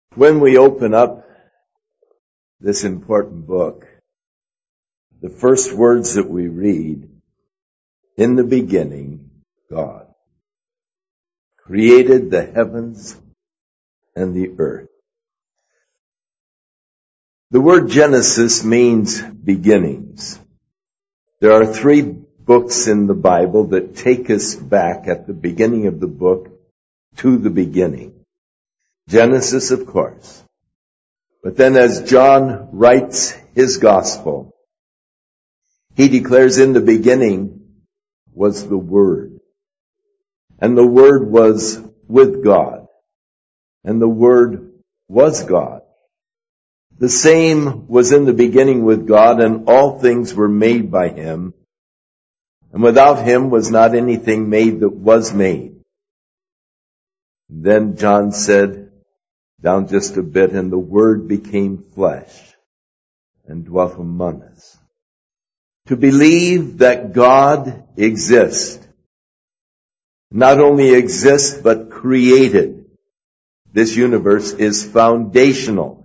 When we open up this important book, the first words that we read, in the beginning, God created the heavens and the earth. The word Genesis means beginnings. There are 3 books in the Bible that take us back at the beginning of the book to the beginning. Genesis, of course. But then as John writes his gospel, he declares in the beginning was the Word. And the Word was with God. And the Word was God. The same was in the beginning with God, and all things were made by Him. And without Him was not anything made that was made. Then John said, down just a bit, and the Word became flesh and dwelt among us. To believe that God exists, not only exists, but created this universe is foundational.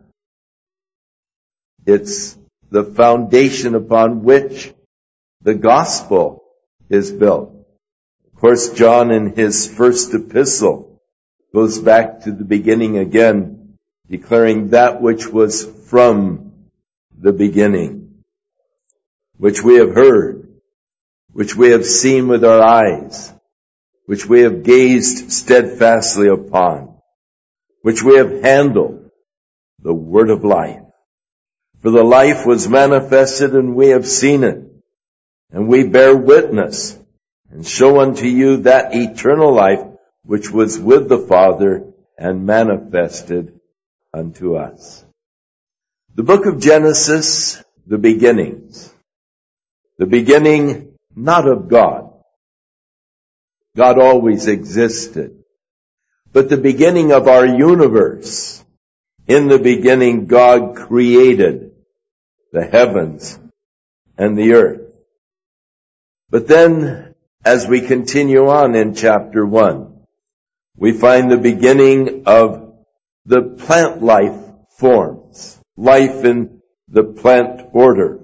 It's the foundation upon which the gospel is built. Of course, John in his first epistle goes back to the beginning again, declaring that which was from the beginning, which we have heard, which we have seen with our eyes, which we have gazed steadfastly upon, which we have handled, the word of life. For the life was manifested, and we have seen it, and we bear witness, and show unto you that eternal life which was with the Father and manifested unto us. The book of Genesis, the beginnings. The beginning not of God. God always existed. But the beginning of our universe. In the beginning, God created the heavens and the earth. But then, as we continue on in chapter 1, we find the beginning of the plant life forms, life in the plant order.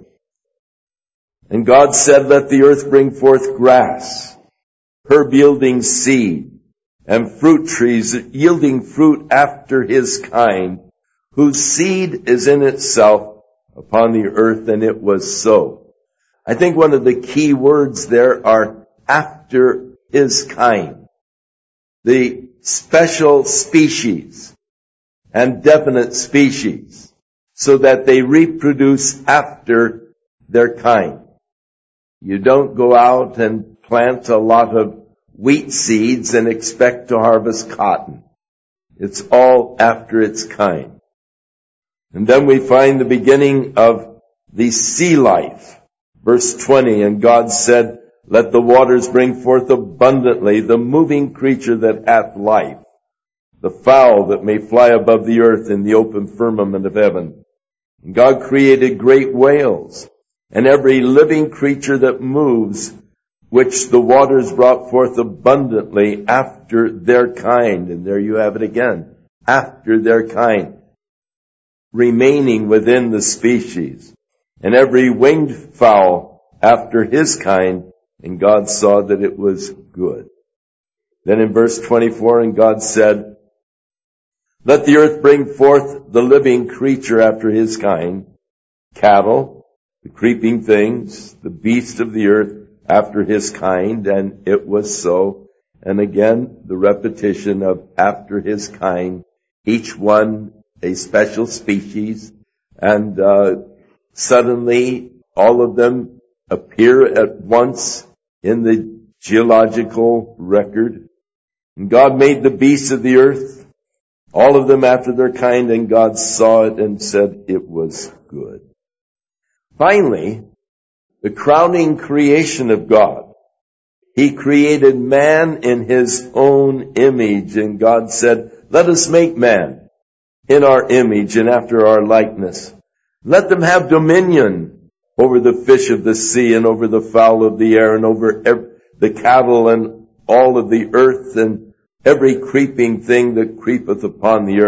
And God said, let the earth bring forth grass, herb yielding seed, and fruit trees yielding fruit after his kind, whose seed is in itself upon the earth, and it was so. I think one of the key words there are after his kind. The special species and definite species, so that they reproduce after their kind. You don't go out and plant a lot of wheat seeds and expect to harvest cotton. It's all after its kind. And then we find the beginning of the sea life. Verse 20, and God said, let the waters bring forth abundantly the moving creature that hath life, the fowl that may fly above the earth in the open firmament of heaven. And God created great whales, and every living creature that moves, which the waters brought forth abundantly after their kind. And there you have it again, after their kind, remaining within the species. And every winged fowl after his kind, and God saw that it was good. Then in verse 24, and God said, let the earth bring forth the living creature after his kind, cattle, the creeping things, the beasts of the earth after his kind, and it was so. And again, the repetition of after his kind, each one a special species, and suddenly all of them appear at once in the geological record. And God made the beasts of the earth, all of them after their kind, and God saw it and said it was good. Finally, the crowning creation of God. He created man in his own image, and God said, let us make man in our image and after our likeness. Let them have dominion over the fish of the sea and over the fowl of the air and over the cattle and all of the earth and every creeping thing that creepeth upon the earth.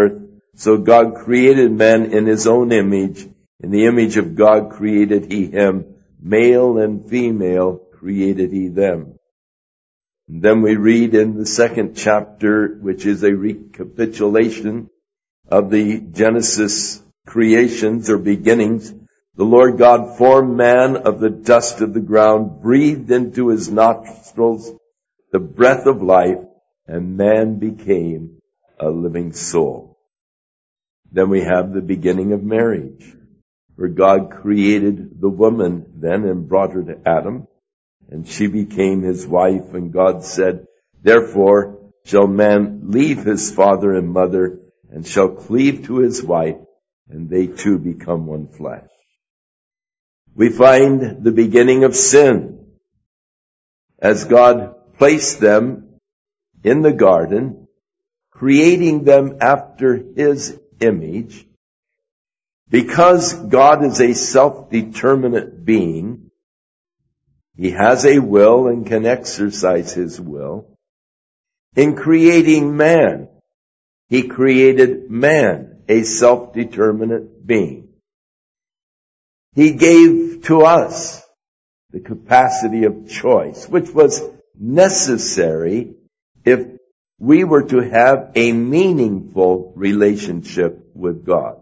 So God created man in his own image. In the image of God created he him. Male and female created he them. And then we read in the second chapter, which is a recapitulation of the Genesis creations or beginnings. The Lord God formed man of the dust of the ground, breathed into his nostrils the breath of life, and man became a living soul. Then we have the beginning of marriage, where God created the woman then and brought her to Adam, and she became his wife, and God said, therefore shall man leave his father and mother, and shall cleave to his wife, and they two become one flesh. We find the beginning of sin as God placed them in the garden, creating them after his image. Because God is a self-determinate being, he has a will and can exercise his will. In creating man, he created man, a self-determinate being. He gave to us the capacity of choice, which was necessary if we were to have a meaningful relationship with God.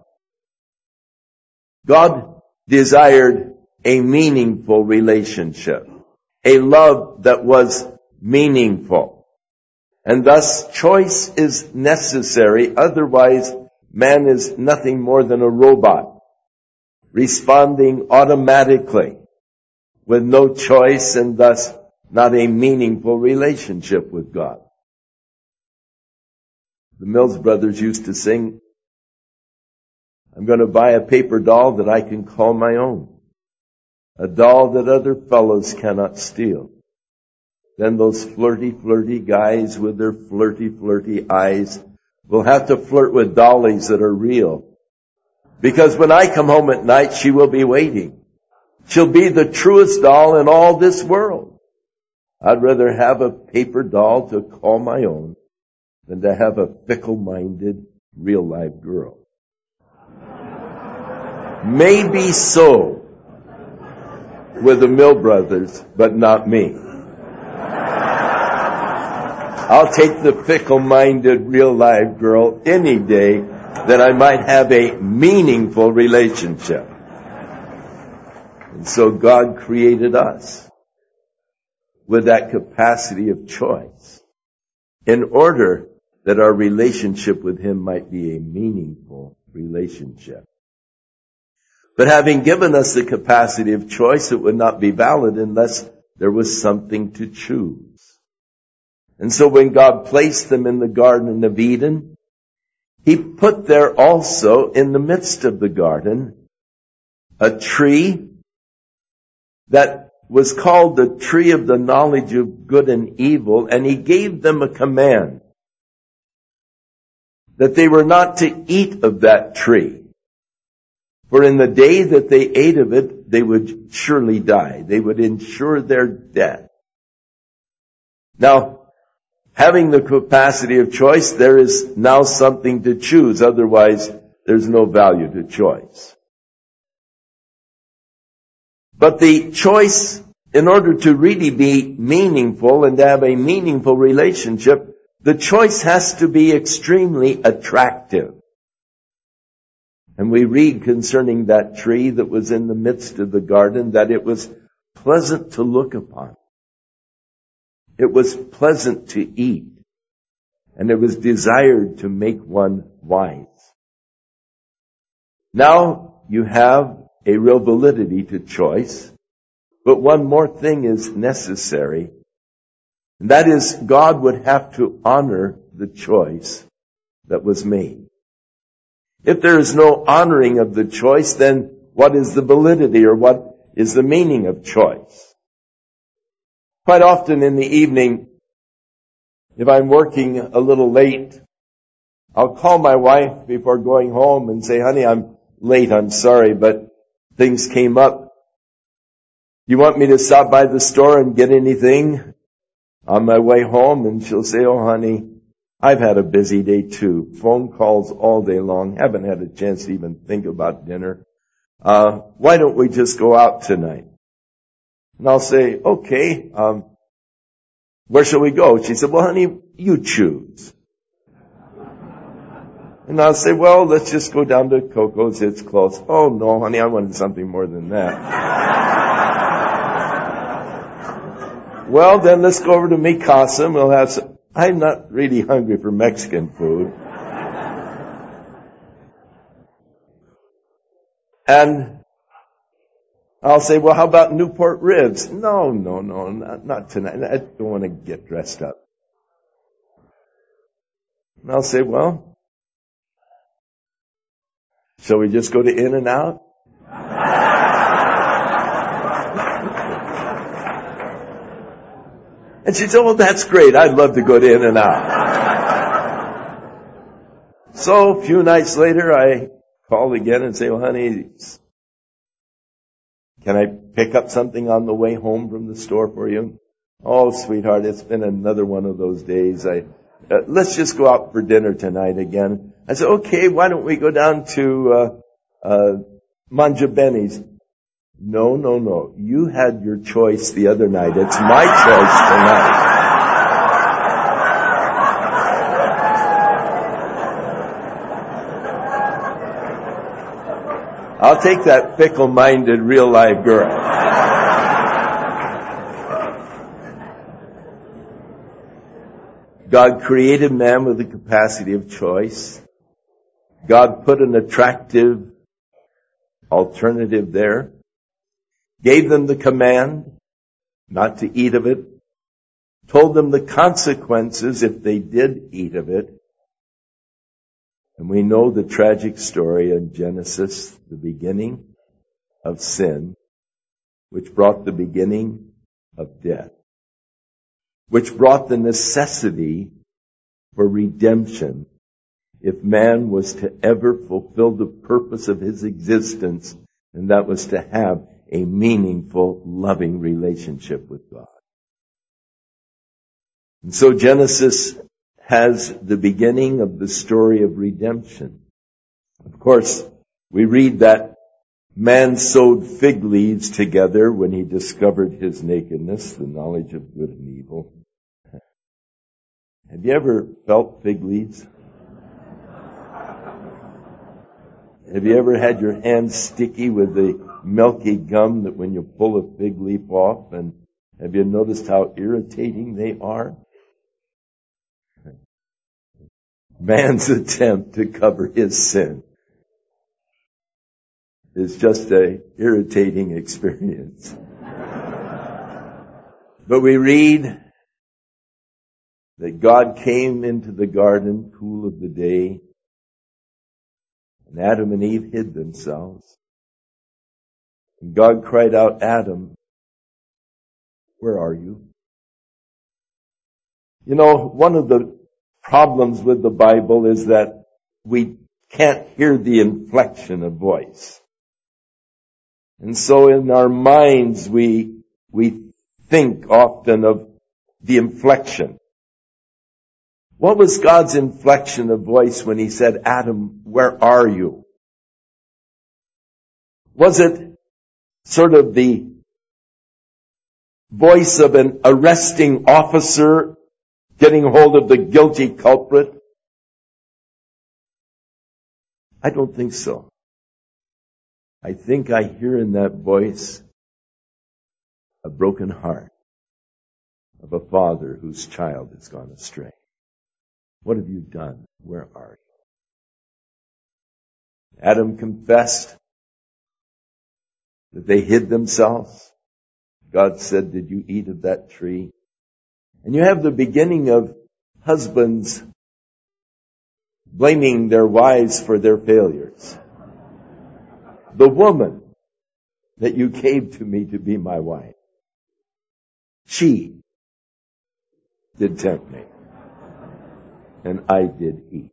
God desired a meaningful relationship, a love that was meaningful. And thus choice is necessary, otherwise man is nothing more than a robot, responding automatically with no choice and thus not a meaningful relationship with God. The Mills brothers used to sing, I'm going to buy a paper doll that I can call my own, a doll that other fellows cannot steal. Then those flirty guys with their flirty eyes will have to flirt with dollies that are real. Because when I come home at night, she will be waiting. She'll be the truest doll in all this world. I'd rather have a paper doll to call my own than to have a fickle-minded, real-life girl. Maybe so with the Mill brothers, but not me. I'll take the fickle-minded, real-life girl any day that I might have a meaningful relationship. And so God created us with that capacity of choice in order that our relationship with him might be a meaningful relationship. But having given us the capacity of choice, it would not be valid unless there was something to choose. And so when God placed them in the Garden of Eden, he put there also in the midst of the garden a tree that was called the tree of the knowledge of good and evil, and he gave them a command that they were not to eat of that tree. For in the day that they ate of it, they would surely die. They would ensure their death. Now, having the capacity of choice, there is now something to choose. Otherwise, there's no value to choice. But the choice, in order to really be meaningful and to have a meaningful relationship, the choice has to be extremely attractive. And we read concerning that tree that was in the midst of the garden that it was pleasant to look upon. It was pleasant to eat. And it was desired to make one wise. Now you have a real validity to choice. But one more thing is necessary. And that is, God would have to honor the choice that was made. If there is no honoring of the choice, then what is the validity or what is the meaning of choice? Quite often in the evening, if I'm working a little late, I'll call my wife before going home and say, honey, I'm late, I'm sorry, but things came up. You want me to stop by the store and get anything on my way home? And she'll say, oh honey, I've had a busy day too. Phone calls all day long. Haven't had a chance to even think about dinner. Why don't we just go out tonight? And I'll say, okay, where shall we go? She said, well, honey, you choose. And I'll say, well, let's just go down to Coco's. It's close. Oh, no, honey, I wanted something more than that. Well, then let's go over to Mi Casa and we'll have some. I'm not really hungry for Mexican food. And I'll say, well, how about Newport ribs? No, not tonight. I don't want to get dressed up. And I'll say, well, shall we just go to In-N-Out? And she said, well, that's great. I'd love to go to In-N-Out. So a few nights later, I called again and say, well, honey, can I pick up something on the way home from the store for you? Oh, sweetheart, it's been another one of those days. Let's just go out for dinner tonight again. I said, okay, why don't we go down to Manja Benny's? No. You had your choice the other night. It's my choice tonight. I'll take that fickle-minded, real-life girl. God created man with the capacity of choice. God put an attractive alternative there. Gave them the command not to eat of it. Told them the consequences if they did eat of it. And we know the tragic story in Genesis, the beginning of sin, which brought the beginning of death, which brought the necessity for redemption if man was to ever fulfill the purpose of his existence, and that was to have a meaningful, loving relationship with God. And so Genesis has the beginning of the story of redemption. Of course, we read that man sewed fig leaves together when he discovered his nakedness, the knowledge of good and evil. Have you ever felt fig leaves? Have you ever had your hands sticky with the milky gum that when you pull a fig leaf off, and have you noticed how irritating they are? Man's attempt to cover his sin is just an irritating experience. But we read that God came into the garden, cool of the day, and Adam and Eve hid themselves. And God cried out, Adam, where are you? You know, one of the problems with the Bible is that we can't hear the inflection of voice. And so in our minds we think often of the inflection. What was God's inflection of voice when he said, Adam, where are you? Was it sort of the voice of an arresting officer getting hold of the guilty culprit? I don't think so. I think I hear in that voice a broken heart of a father whose child has gone astray. What have you done? Where are you? Adam confessed that they hid themselves. God said, did you eat of that tree? And you have the beginning of husbands blaming their wives for their failures. The woman that you gave to me to be my wife, she did tempt me, and I did eat.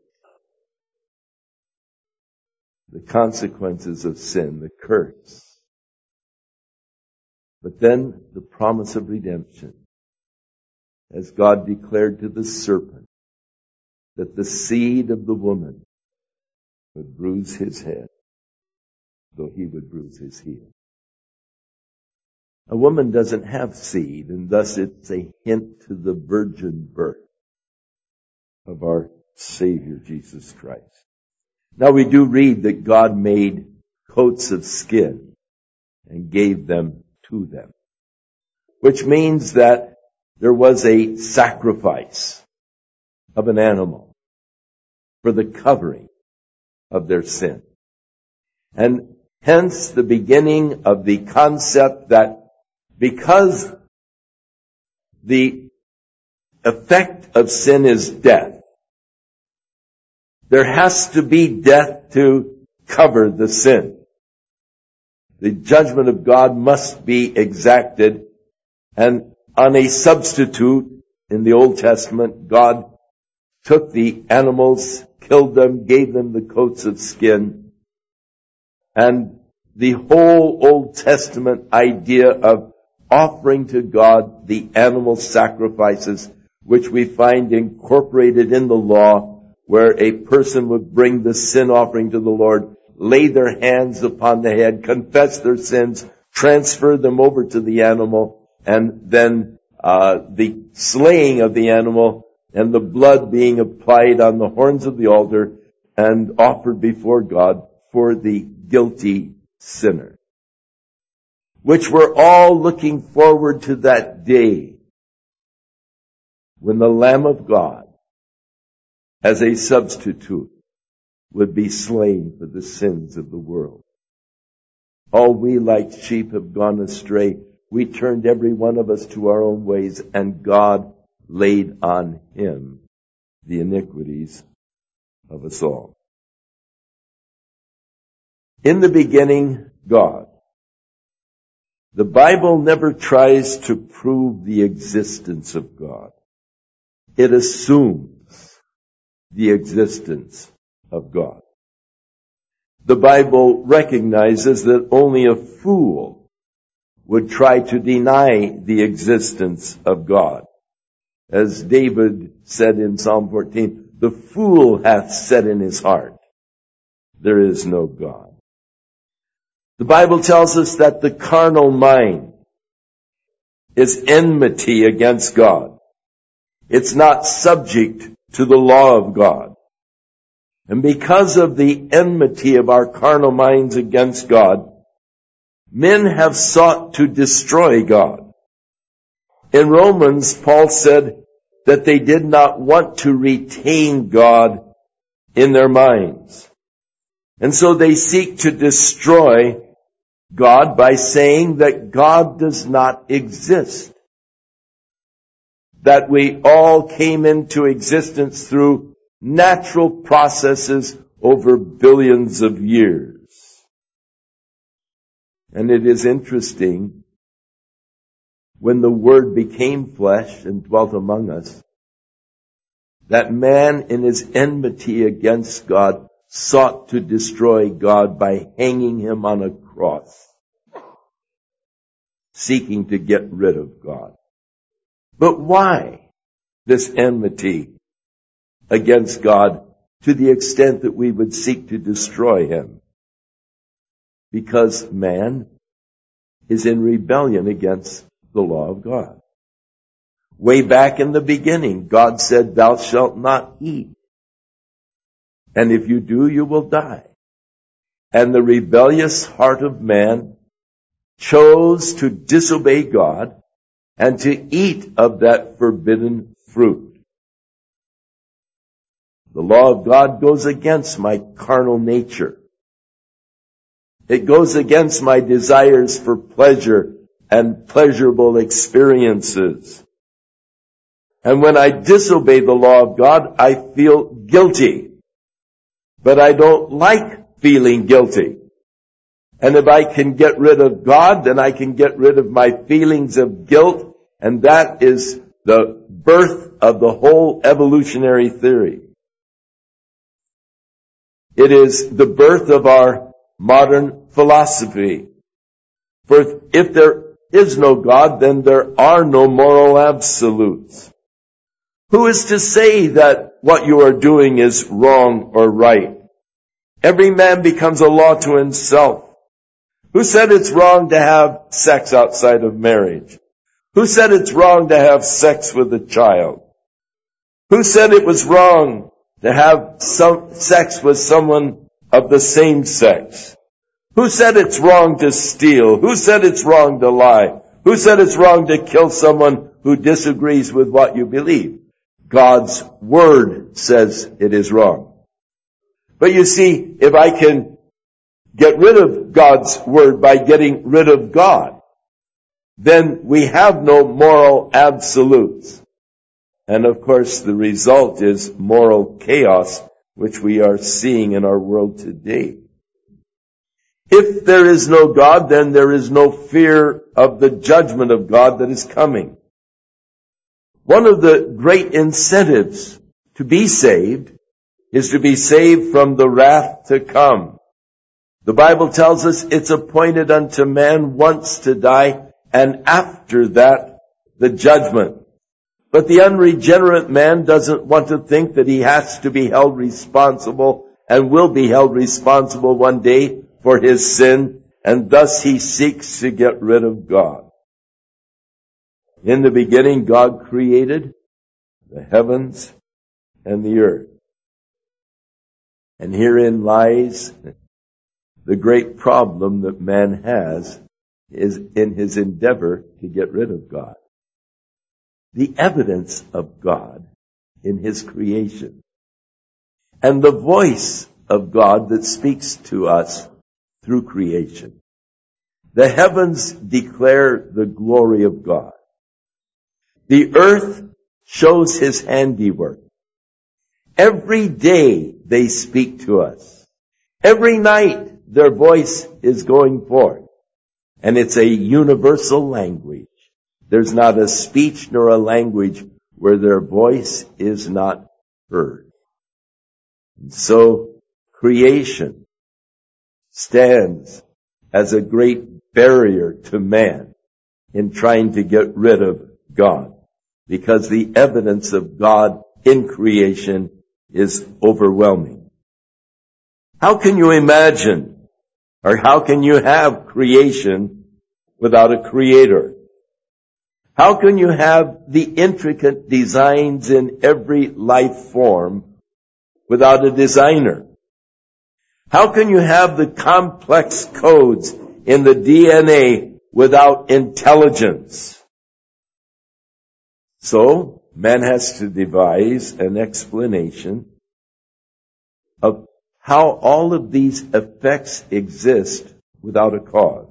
The consequences of sin, the curse. But then the promise of redemption, as God declared to the serpent, that the seed of the woman would bruise his head, though he would bruise his heel. A woman doesn't have seed, and thus it's a hint to the virgin birth of our Savior Jesus Christ. Now we do read that God made coats of skin and gave them to them, which means that there was a sacrifice of an animal for the covering of their sin. And hence the beginning of the concept that because the effect of sin is death, there has to be death to cover the sin. The judgment of God must be exacted, and on a substitute in the Old Testament, God took the animals, killed them, gave them the coats of skin, and the whole Old Testament idea of offering to God the animal sacrifices, which we find incorporated in the law, where a person would bring the sin offering to the Lord, lay their hands upon the head, confess their sins, transfer them over to the animal, and then the slaying of the animal and the blood being applied on the horns of the altar and offered before God for the guilty sinner. Which we're all looking forward to that day when the Lamb of God, as a substitute, would be slain for the sins of the world. All we like sheep have gone astray. We turned every one of us to our own ways, and God laid on him the iniquities of us all. In the beginning, God. The Bible never tries to prove the existence of God. It assumes the existence of God. The Bible recognizes that only a fool would try to deny the existence of God. As David said in Psalm 14, the fool hath said in his heart, there is no God. The Bible tells us that the carnal mind is enmity against God. It's not subject to the law of God. And because of the enmity of our carnal minds against God, men have sought to destroy God. In Romans, Paul said that they did not want to retain God in their minds. And so they seek to destroy God by saying that God does not exist. That we all came into existence through natural processes over billions of years. And it is interesting, when the Word became flesh and dwelt among us, that man in his enmity against God sought to destroy God by hanging him on a cross, seeking to get rid of God. But why this enmity against God to the extent that we would seek to destroy him? Because man is in rebellion against the law of God. Way back in the beginning, God said, thou shalt not eat. And if you do, you will die. And the rebellious heart of man chose to disobey God and to eat of that forbidden fruit. The law of God goes against my carnal nature. It goes against my desires for pleasure and pleasurable experiences. And when I disobey the law of God, I feel guilty. But I don't like feeling guilty. And if I can get rid of God, then I can get rid of my feelings of guilt. And that is the birth of the whole evolutionary theory. It is the birth of our modern philosophy. For if there is no God, then there are no moral absolutes. Who is to say that what you are doing is wrong or right. Every man becomes a law to himself. Who said it's wrong to have sex outside of marriage? Who said it's wrong to have sex with a child? Who said it was wrong to have sex with someone of the same sex? Who said it's wrong to steal? Who said it's wrong to lie? Who said it's wrong to kill someone who disagrees with what you believe? God's Word says it is wrong. But you see, if I can get rid of God's Word by getting rid of God, then we have no moral absolutes. And of course, the result is moral chaos, which we are seeing in our world today. If there is no God, then there is no fear of the judgment of God that is coming. One of the great incentives to be saved is to be saved from the wrath to come. The Bible tells us it's appointed unto man once to die, and after that, the judgment. But the unregenerate man doesn't want to think that he has to be held responsible and will be held responsible one day for his sin, and thus he seeks to get rid of God. In the beginning, God created the heavens and the earth. And herein lies the great problem that man has is in his endeavor to get rid of God. The evidence of God in his creation and the voice of God that speaks to us through creation. The heavens declare the glory of God. The earth shows his handiwork. Every day they speak to us. Every night their voice is going forth. And it's a universal language. There's not a speech nor a language where their voice is not heard. And so creation stands as a great barrier to man in trying to get rid of God, because the evidence of God in creation is overwhelming. How can you imagine, or how can you have creation without a creator? How can you have the intricate designs in every life form without a designer? How can you have the complex codes in the DNA without intelligence? So, man has to devise an explanation of how all of these effects exist without a cause.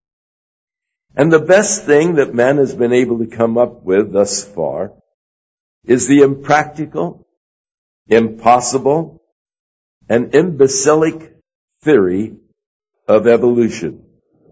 And the best thing that man has been able to come up with thus far is the impractical, impossible, and imbecilic theory of evolution.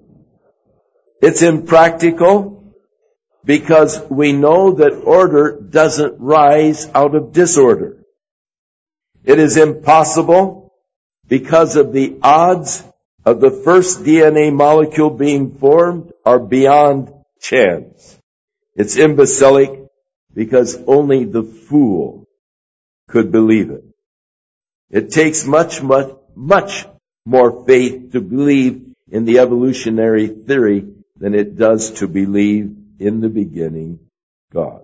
It's impractical because we know that order doesn't rise out of disorder. It is impossible because of the odds of the first DNA molecule being formed are beyond chance. It's imbecilic because only the fool could believe it. It takes much more faith to believe in the evolutionary theory than it does to believe in the beginning God.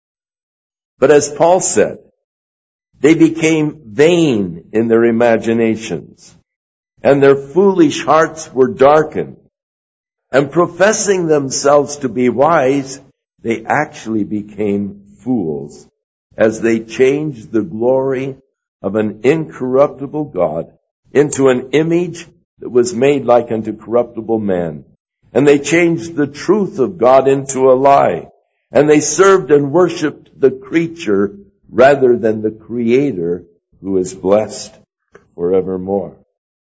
But as Paul said, they became vain in their imaginations, and their foolish hearts were darkened. And professing themselves to be wise, they actually became fools, as they changed the glory of an incorruptible God into an image that was made like unto corruptible man. And they changed the truth of God into a lie. And they served and worshipped the creature rather than the Creator, who is blessed forevermore.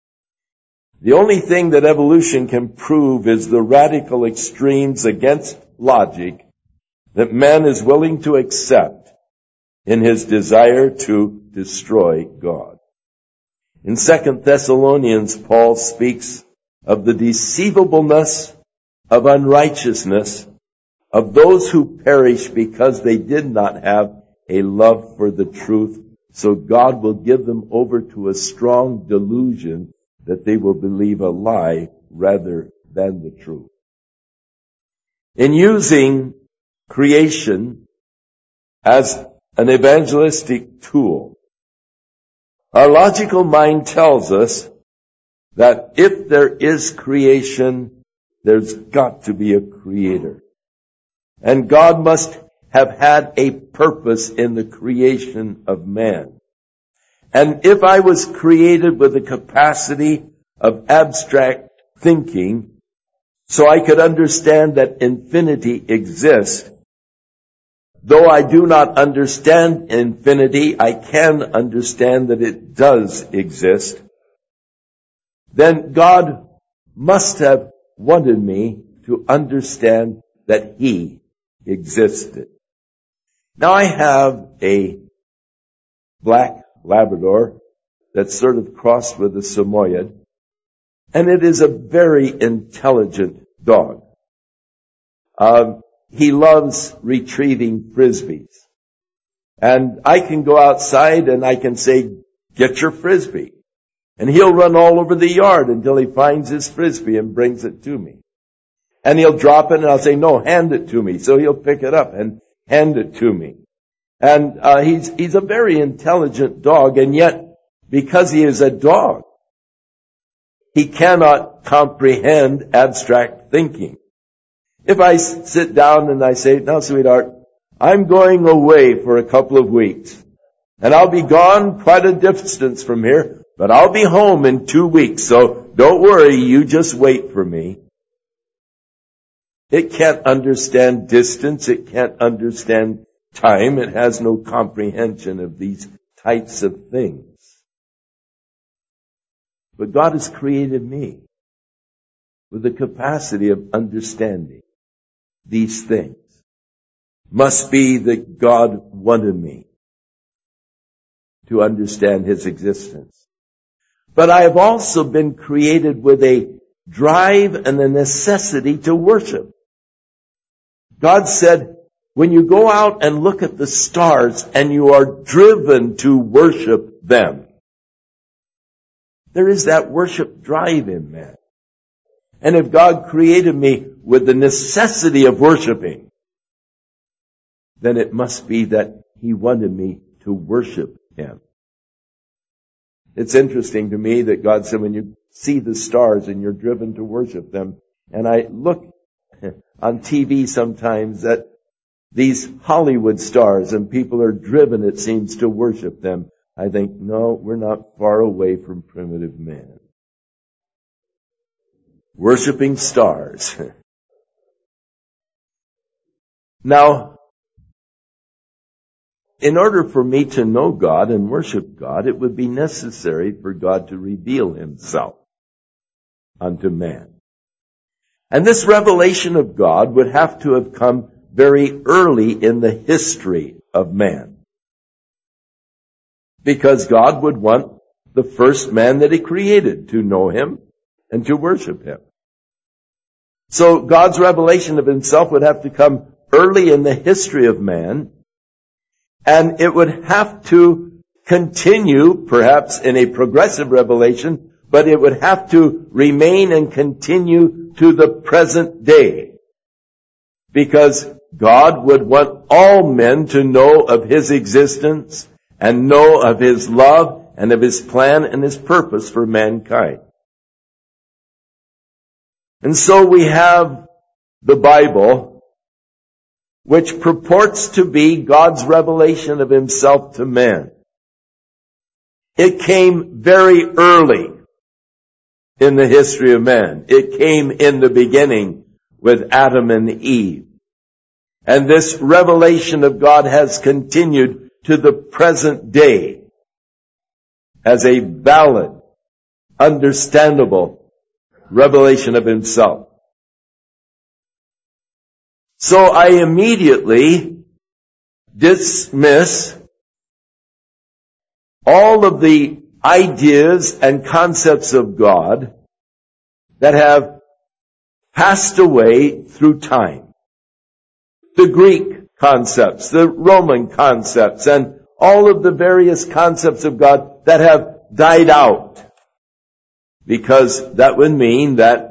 The only thing that evolution can prove is the radical extremes against logic that man is willing to accept in his desire to destroy God. In 2 Thessalonians, Paul speaks of the deceivableness of unrighteousness of those who perish because they did not have a love for the truth So God will give them over to a strong delusion that they will believe a lie rather than the truth. In using creation as an evangelistic tool, our logical mind tells us that if there is creation, there's got to be a creator. And God must have had a purpose in the creation of man. And if I was created with the capacity of abstract thinking, so I could understand that infinity exists, though I do not understand infinity, I can understand that it does exist, then God must have wanted me to understand that He existed. Now I have a black Labrador that's sort of crossed with a Samoyed, and it is a very intelligent dog. He loves retrieving frisbees. And I can go outside and I can say, get your frisbee. And he'll run all over the yard until he finds his frisbee and brings it to me. And he'll drop it and I'll say, no, hand it to me. So he'll pick it up and hand it to me. And he's a very intelligent dog, and yet, because he is a dog, he cannot comprehend abstract thinking. If I sit down and I say, now sweetheart, I'm going away for a couple of weeks, and I'll be gone quite a distance from here, but I'll be home in 2 weeks, so don't worry, you just wait for me. It can't understand distance, it can't understand time, it has no comprehension of these types of things. But God has created me with the capacity of understanding these things. Must be that God wanted me to understand His existence. But I have also been created with a drive and a necessity to worship. God said, when you go out and look at the stars and you are driven to worship them, there is that worship drive in man. And if God created me with the necessity of worshiping, then it must be that He wanted me to worship Him. It's interesting to me that God said when you see the stars and you're driven to worship them, and I look on TV sometimes at these Hollywood stars and people are driven, it seems, to worship them. I think, no, we're not far away from primitive man. Worshipping stars. Now, in order for me to know God and worship God, it would be necessary for God to reveal Himself unto man. And this revelation of God would have to have come very early in the history of man. Because God would want the first man that He created to know Him and to worship Him. So God's revelation of Himself would have to come early in the history of man, and it would have to continue, perhaps in a progressive revelation, but it would have to remain and continue to the present day. Because God would want all men to know of His existence and know of His love and of His plan and His purpose for mankind. And so we have the Bible, which purports to be God's revelation of Himself to man. It came very early in the history of man. It came in the beginning with Adam and Eve. And this revelation of God has continued to the present day as a valid, understandable revelation of Himself. So I immediately dismiss all of the ideas and concepts of God that have passed away through time. The Greek concepts, the Roman concepts, and all of the various concepts of God that have died out. Because that would mean that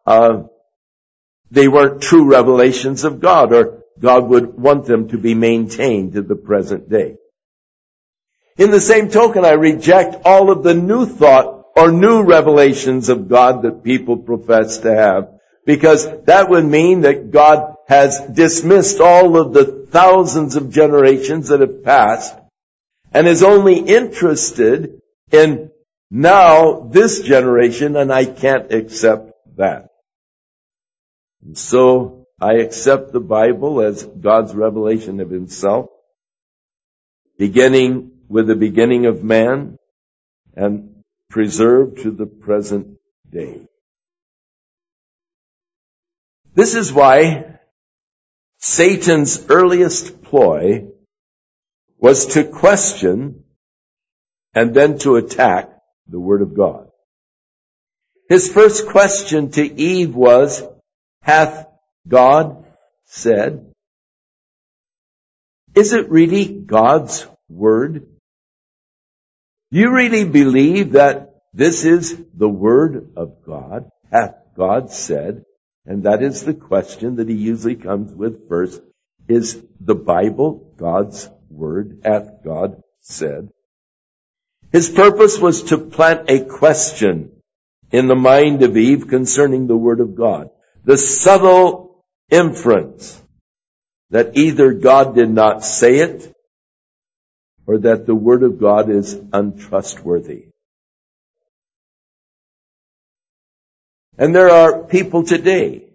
they weren't true revelations of God, or God would want them to be maintained to the present day. In the same token, I reject all of the new thought or new revelations of God that people profess to have, because that would mean that God has dismissed all of the thousands of generations that have passed and is only interested in now this generation, and I can't accept that. And so I accept the Bible as God's revelation of himself, beginning with the beginning of man and preserved to the present day. This is why Satan's earliest ploy was to question and then to attack the Word of God. His first question to Eve was, hath God said? Is it really God's Word? You really believe that this is the Word of God? Hath God said? And that is the question that he usually comes with first. Is the Bible God's Word? Hath God said? His purpose was to plant a question in the mind of Eve concerning the Word of God. The subtle inference that either God did not say it or that the Word of God is untrustworthy. And there are people today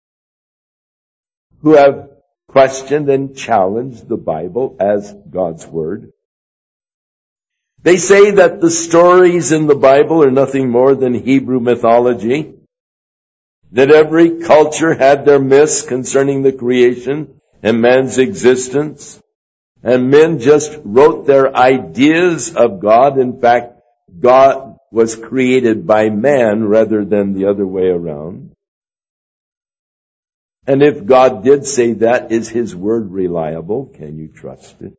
who have questioned and challenged the Bible as God's Word. They say that the stories in the Bible are nothing more than Hebrew mythology, that every culture had their myths concerning the creation and man's existence, and men just wrote their ideas of God. In fact, God was created by man rather than the other way around. And if God did say that, is his word reliable? Can you trust it?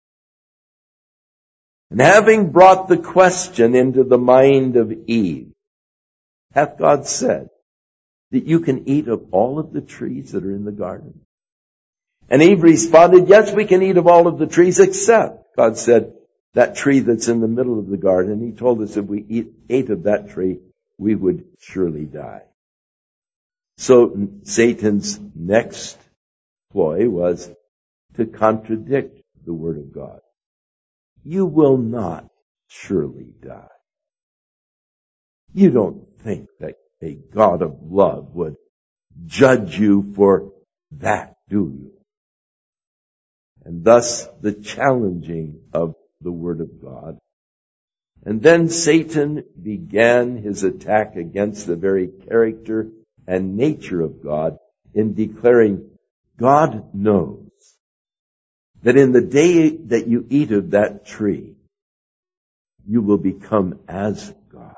And having brought the question into the mind of Eve, hath God said that you can eat of all of the trees that are in the garden? And Eve responded, yes, we can eat of all of the trees except, God said, that tree that's in the middle of the garden. He told us if we ate of that tree, we would surely die. So Satan's next ploy was to contradict the Word of God. You will not surely die. You don't think that a God of love would judge you for that, do you? And thus the challenging of the Word of God. And then Satan began his attack against the very character and nature of God in declaring, God knows that in the day that you eat of that tree, you will become as gods.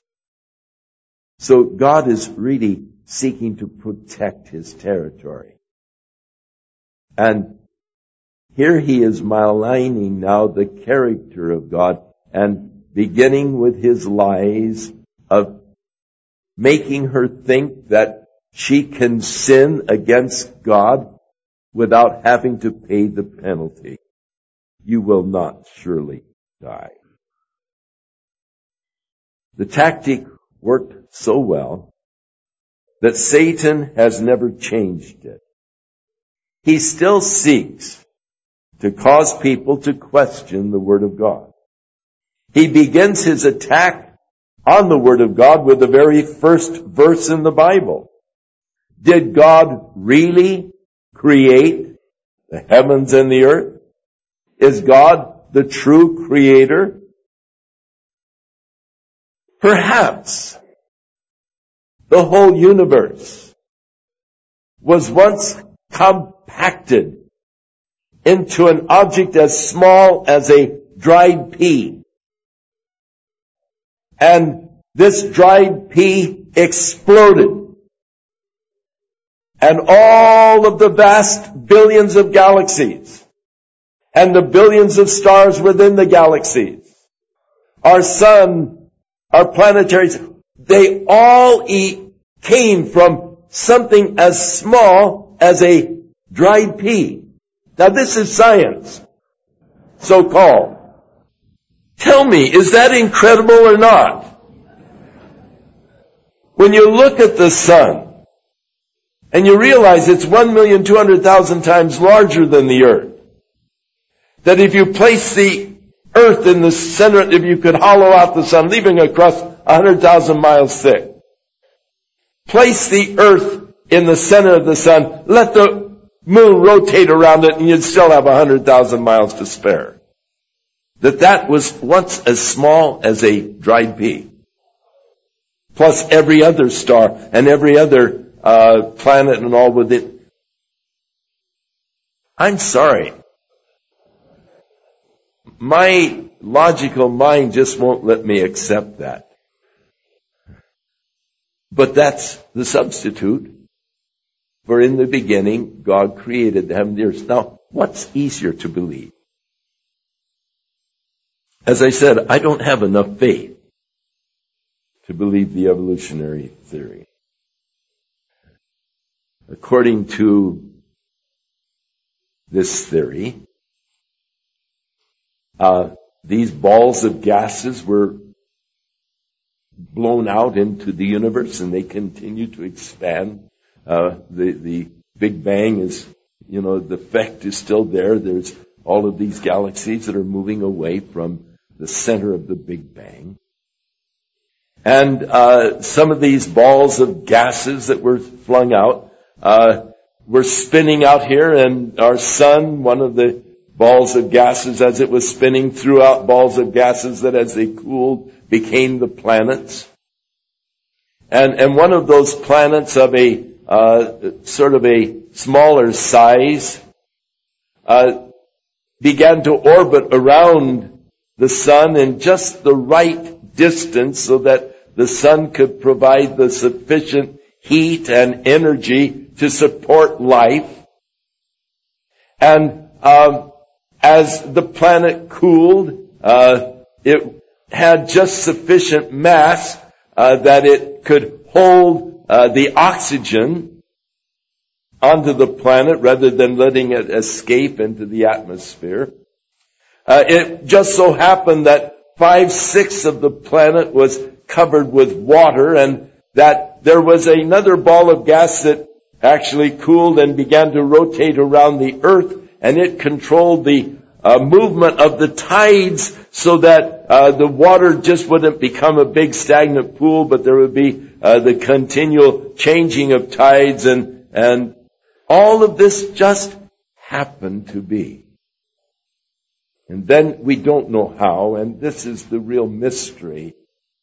So God is really seeking to protect his territory. And here he is maligning now the character of God and beginning with his lies of making her think that she can sin against God without having to pay the penalty. You will not surely die. The tactic worked so well that Satan has never changed it. He still seeks to cause people to question the Word of God. He begins his attack on the Word of God with the very first verse in the Bible. Did God really create the heavens and the earth? Is God the true creator? Perhaps the whole universe was once compacted into an object as small as a dried pea. And this dried pea exploded. And all of the vast billions of galaxies and the billions of stars within the galaxies, our sun, our planetaries, they all came from something as small as a dried pea. Now this is science, so-called. Tell me, is that incredible or not? When you look at the sun, and you realize it's 1,200,000 times larger than the earth, that if you place the earth in the center, if you could hollow out the sun, leaving across 100,000 miles thick, place the earth in the center of the sun, let the moon rotate around it, and you'd still have 100,000 miles to spare. That was once as small as a dried pea. Plus every other star and every other planet and all with it. I'm sorry. My logical mind just won't let me accept that. But that's the substitute for in the beginning God created the heaven and the earth. Now, what's easier to believe? As I said, I don't have enough faith to believe the evolutionary theory. According to this theory, these balls of gases were blown out into the universe and they continue to expand. The Big Bang is, the effect is still there. There's all of these galaxies that are moving away from the center of the Big Bang. And some of these balls of gases that were flung out were spinning out here, and our sun, one of the balls of gases, as it was spinning, threw out balls of gases that as they cooled became the planets. And one of those planets of a sort of a smaller size began to orbit around the sun in just the right distance so that the sun could provide the sufficient heat and energy to support life. And as the planet cooled, it had just sufficient mass that it could hold the oxygen onto the planet rather than letting it escape into the atmosphere. It just so happened that 5/6 of the planet was covered with water, and that there was another ball of gas that actually cooled and began to rotate around the earth, and it controlled the movement of the tides so that the water just wouldn't become a big stagnant pool, but there would be the continual changing of tides, and all of this just happened to be. And then we don't know how, and this is the real mystery.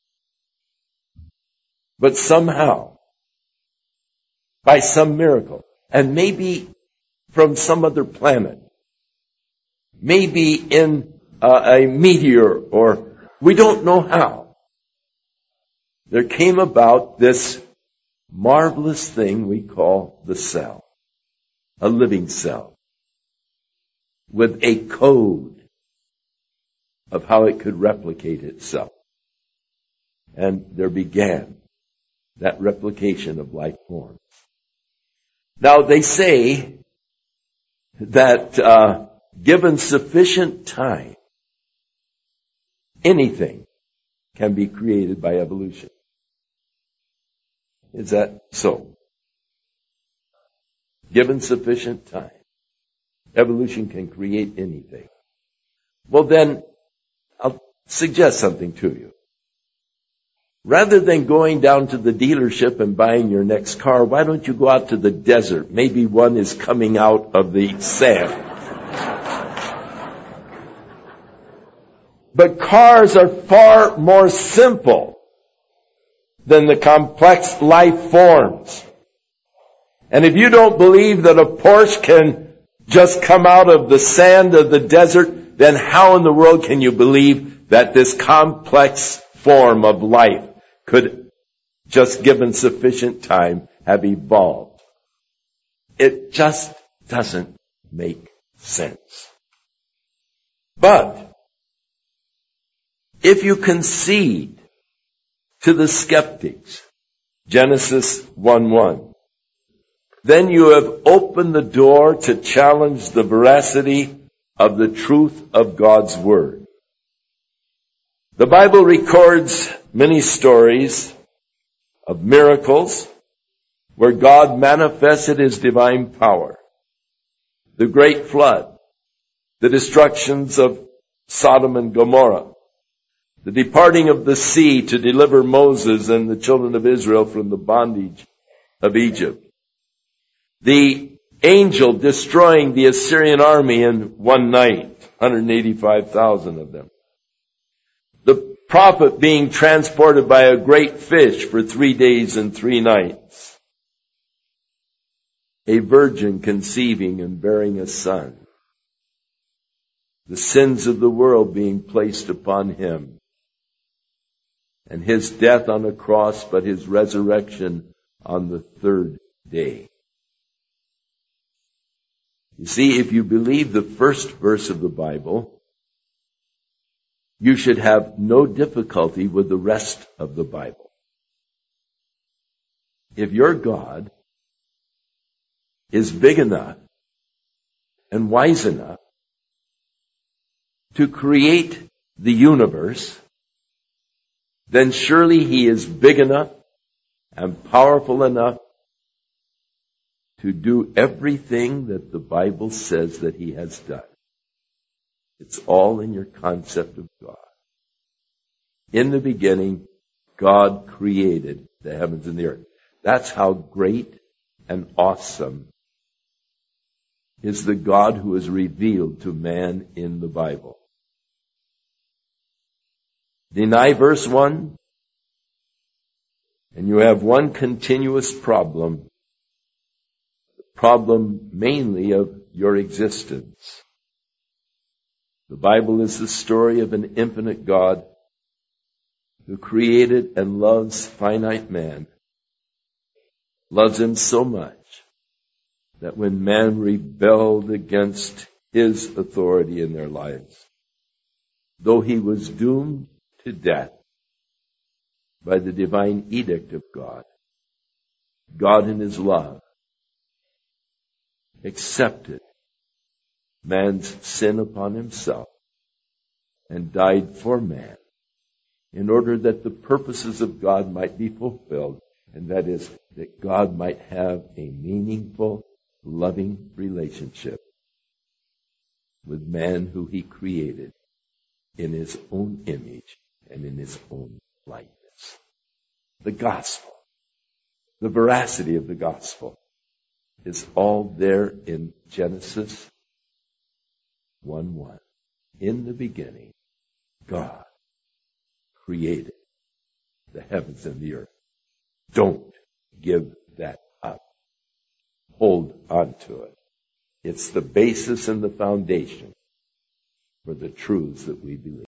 But somehow, by some miracle, and maybe from some other planet, maybe in a meteor, or we don't know how, there came about this marvelous thing we call the cell, a living cell, with a code of how it could replicate itself. And there began that replication of life forms. Now they say that given sufficient time, anything can be created by evolution. Is that so? Given sufficient time, evolution can create anything. Well then, I'll suggest something to you. Rather than going down to the dealership and buying your next car, why don't you go out to the desert? Maybe one is coming out of the sand. But cars are far more simple than the complex life forms. And if you don't believe that a Porsche can just come out of the sand of the desert, then how in the world can you believe that this complex form of life could, just given sufficient time, have evolved? It just doesn't make sense. But if you concede to the skeptics, Genesis 1:1, then you have opened the door to challenge the veracity of the truth of God's Word. The Bible records many stories of miracles where God manifested His divine power. The great flood, the destructions of Sodom and Gomorrah, the departing of the sea to deliver Moses and the children of Israel from the bondage of Egypt, the angel destroying the Assyrian army in one night, 185,000 of them, the prophet being transported by a great fish for 3 days and 3 nights, a virgin conceiving and bearing a son, the sins of the world being placed upon Him, and His death on a cross, but His resurrection on the 3rd day. You see, if you believe the first verse of the Bible, you should have no difficulty with the rest of the Bible. If your God is big enough and wise enough to create the universe, then surely He is big enough and powerful enough to do everything that the Bible says that He has done. It's all in your concept of God. In the beginning, God created the heavens and the earth. That's how great and awesome is the God who is revealed to man in the Bible. Deny verse 1, and you have one continuous problem. The problem mainly of your existence. The Bible is the story of an infinite God who created and loves finite man, loves him so much that when man rebelled against His authority in their lives, though he was doomed to death by the divine edict of God, God in His love accepted man's sin upon Himself and died for man in order that the purposes of God might be fulfilled, and that is, that God might have a meaningful, loving relationship with man who He created in His own image and in His own likeness. The gospel, the veracity of the gospel, is all there in Genesis 1:1. In the beginning, God created the heavens and the earth. Don't give that up. Hold on to it. It's the basis and the foundation for the truths that we believe.